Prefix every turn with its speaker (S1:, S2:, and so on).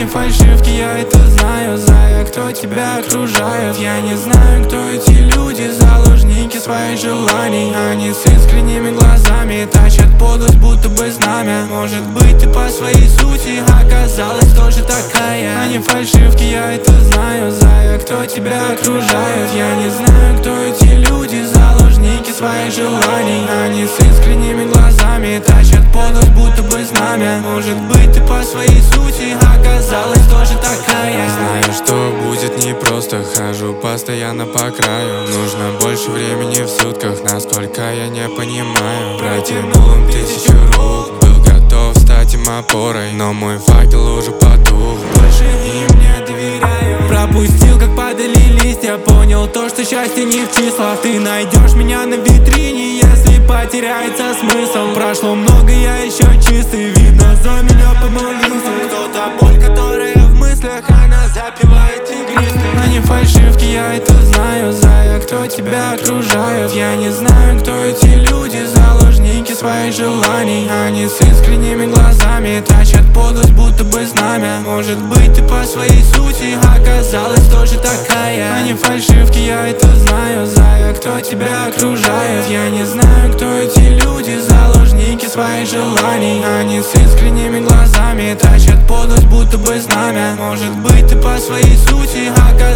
S1: Они фальшивки, я это знаю, зная, кто тебя окружает. Я не знаю, кто эти люди, заложники своих желаний. Они с искренними глазами тащат подлость, будто бы знамя. Может быть, ты по своей сути оказалась тоже такая. Они фальшивки, я это знаю, зная, кто тебя окружает. Я не знаю, кто эти люди, заложники своих желаний. Они с искренними глазами тащат подлость, будто бы знамя. Может быть, ты по своей сути оказалась тоже такая.
S2: Знаю, что будет непросто, хожу постоянно по краю. Нужно больше времени в сутках, насколько я не понимаю. Протянул им 1000 рук, был готов стать им опорой, но мой факел уже потух, больше им не доверяю.
S1: Пропустил, как падали листья, понял то, что счастье не в числах. Ты найдешь меня на витрине, если потеряется смысл. Прошло много, я еще чистый, видно, за меня помолился. Кто-то боль, которая в мыслях, она запивает тигристы. Они фальшивки, я это знаю, зная, кто тебя окружает. Я не знаю, кто эти люди, заложники своих желаний. Они с искренними глазами тащат подлость, будто бы знамя. Может быть, ты по своей сути оказалась тоже такая. Они фальшивки, я это знаю, зная, кто тебя окружает. Я не знаю, кто эти люди, заложники своих желаний. Они с искренними глазами тащат подлость, будто бы знамя. Может быть, ты по своей сути оказалась